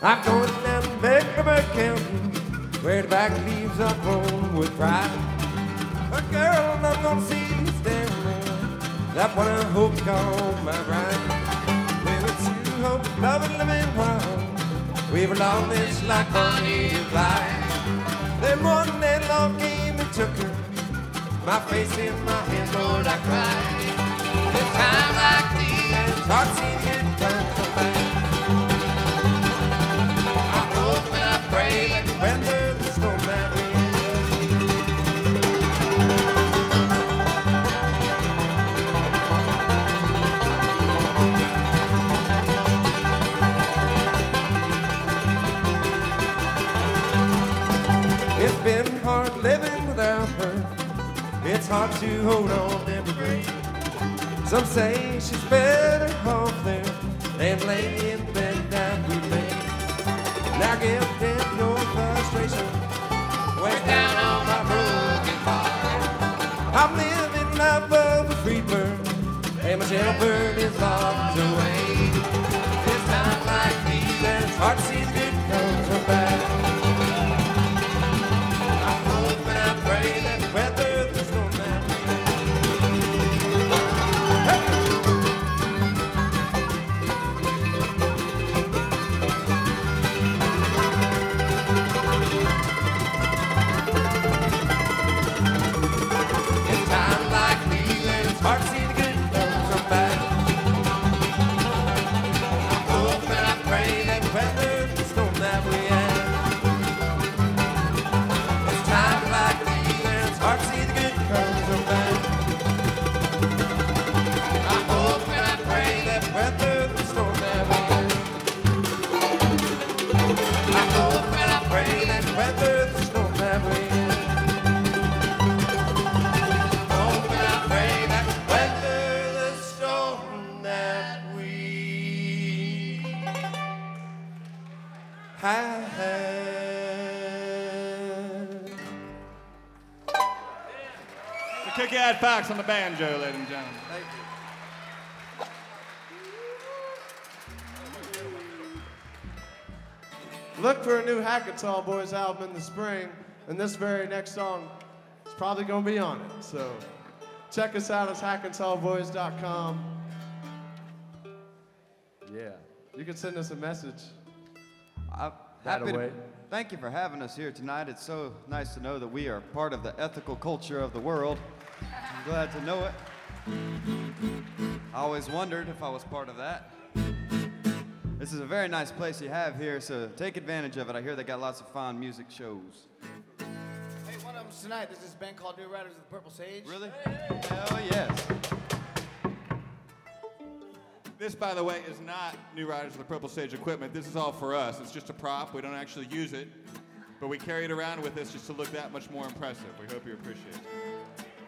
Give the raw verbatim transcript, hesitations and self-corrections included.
I'm going down to Mecklenburg County, where the back leaves are grown with pride. But girl, I'm gonna see you standing there, that one I hope you call my bride. Well, it's you, hope, love and living wild. We were all this like Bonnie and Clyde. Then one day love came and took her, my face in my hands, Lord, I cried. This time like these, it's hard to see good times come back. I hope and I pray that you weather the storm that we It's been hard living without her. It's hard to hold on every day. Some say she's better off there than laying in bed that we made. Now give them your frustration way down on my broken heart. I'm living life of a free bird, and my jailbird is locked away. It's times like these that it's hard to see good comes from bad. Kick-Ass Fox on the banjo, ladies and gentlemen. Thank you. Look for a new Hackathon Boys album in the spring, and this very next song is probably going to be on it. So check us out at hackathon boys dot com. Yeah, you can send us a message. I'm happy to, thank you for having us here tonight. It's so nice to know that we are part of the ethical culture of the world. I'm glad to know it. I always wondered if I was part of that. This is a very nice place you have here, so take advantage of it. I hear they got lots of fun music shows. Hey, one of them tonight. There's this band called New Riders of the Purple Sage. Really? Hell yes. This, by the way, is not New Riders of the Purple Sage equipment. This is all for us. It's just a prop. We don't actually use it, but we carry it around with us just to look that much more impressive. We hope you appreciate it.